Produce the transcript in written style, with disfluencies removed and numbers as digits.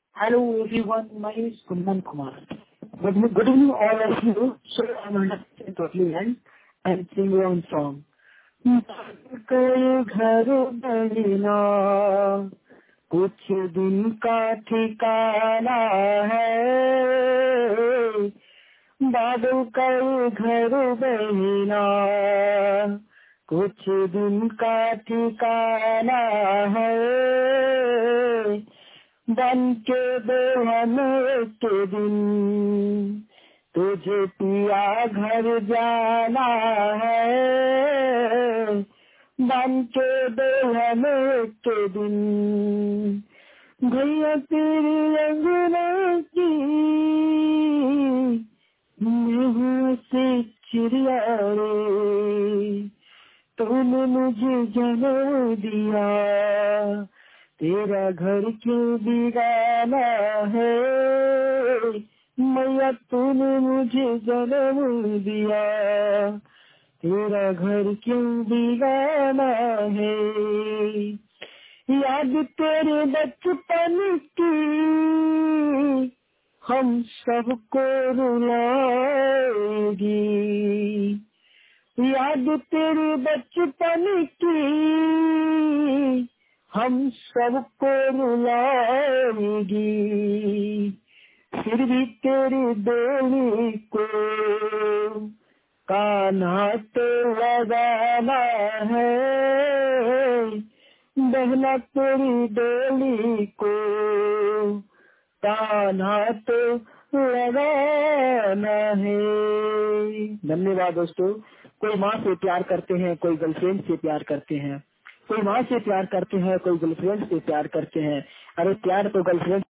Hello everyone, my name is Kundan Kumar. Good evening all of you. So I'm understanding totally and sing your own song. घर बजना कुछ दिन का ठिकाना है, बादल का घर बना कुछ दिन का ठिकाना है, बन के दे हमें के दिन तुझे पिया घर जाना है, बन के दे हमें के दिन भैया तेरी अंगना की मुँह से चिड़िया रे, तूने मुझे जन्म दिया, तेरा घर क्यों बिगाना है, मैया तूने मुझे जन्म दिया, तेरा घर क्यों बिगाना है। याद तेरे बचपन की हम सबको रुलाएगी, याद तेरे बचपन की हम सबको रुलाएगी, फिर भी तेरी डोली को कान्हा तो लगाना है, बहना तेरी डोली को कान्हा तो लगाना है। धन्यवाद दोस्तों। कोई माँ से प्यार करते हैं, कोई गर्लफ्रेंड से प्यार करते हैं, कोई माँ से प्यार करते हैं, कोई गर्लफ्रेंड से प्यार करते हैं। अरे प्यार तो गर्लफ्रेंड